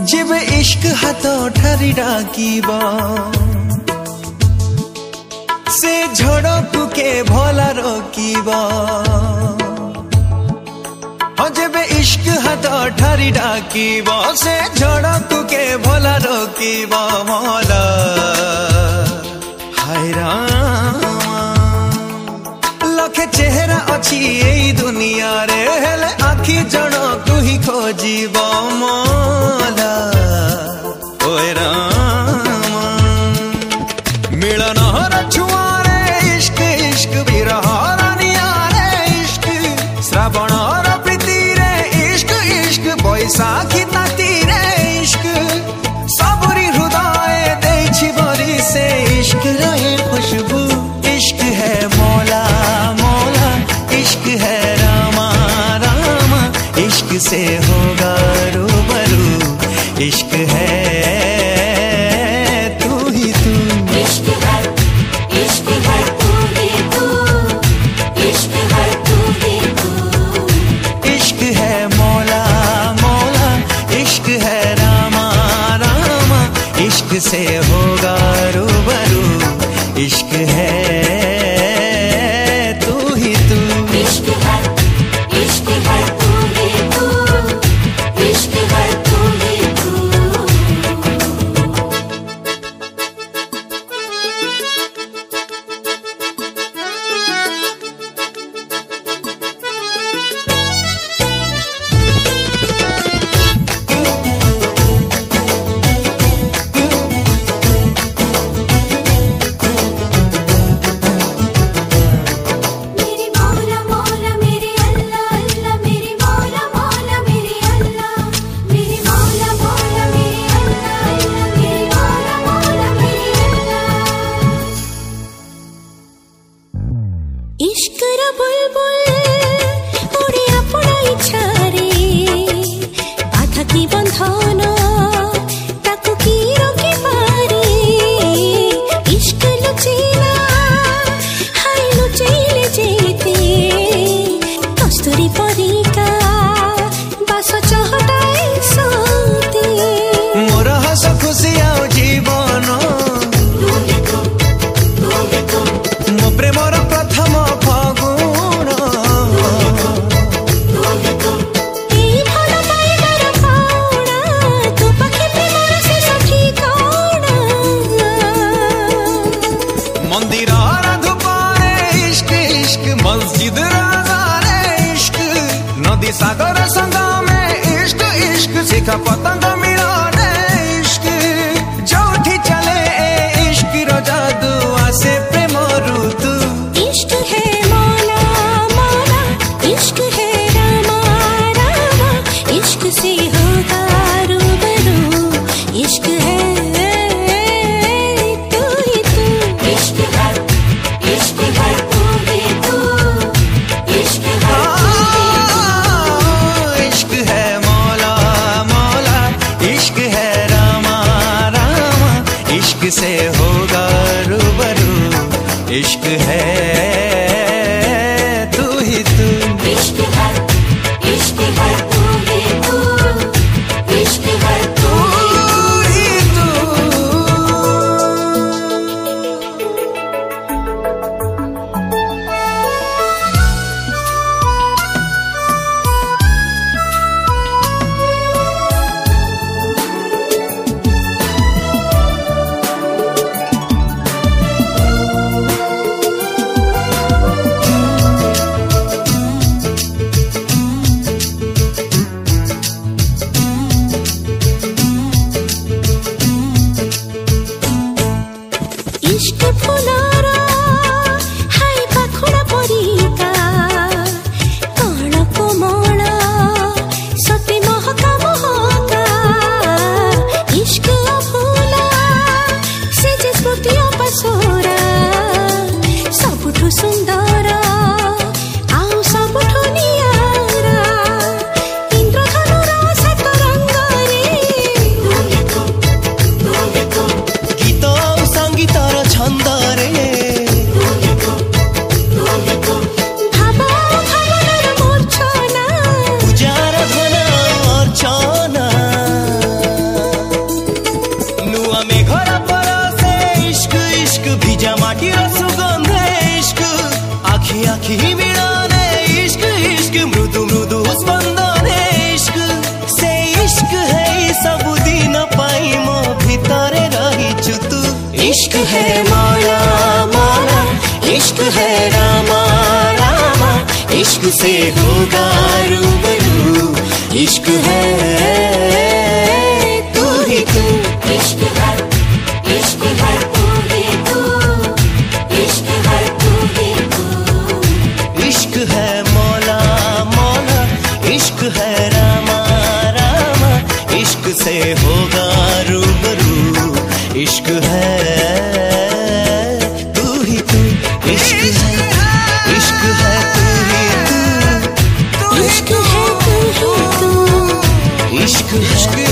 जेबे इश्क हाथ ठारी डाकिब से झड़कु के भला रोकिब जेबे इश्क हाथ ठारी डाकिब से झड़कु के भला रोकिब मला हाय रामा लखे चेहरा अच्छी एई दुनिया रे हेले आखि जणकु ही खोजिब मला ओए रामा मिलन छुआरे इश्क इश्क विरहर नियारे इश्क श्रावण बैसाखी तातीरे इश्क सबरी हृदय देछि भरी से इश्क रहे खुशबू इश्क है मौला मौला इश्क है रामा रामा इश्क से होगा रूबरू इश्क है तू ही तू इश्क है तू ही तू इश्क है तू ही तू इश्क है मौला इश्क है रामा रामा इश्क से होगा रूबरू इश्क है तू ही तू इश्क है तू ही तू इश्क है तू ही तू इश्क है मौला मौला, इश्क है रामा रामा, इश्क से होगा रूबरू, इश्क है तू ही तू। इश्क है तू ही तू, इश्क है तू ही तू। इश्क है मौला मौला, इश्क है रामा रामा, इश्क से होगा रूबरू, इश्क है तू ही तू। इश्क है तू ही तू, इश्क है तू ही तू, इश्क है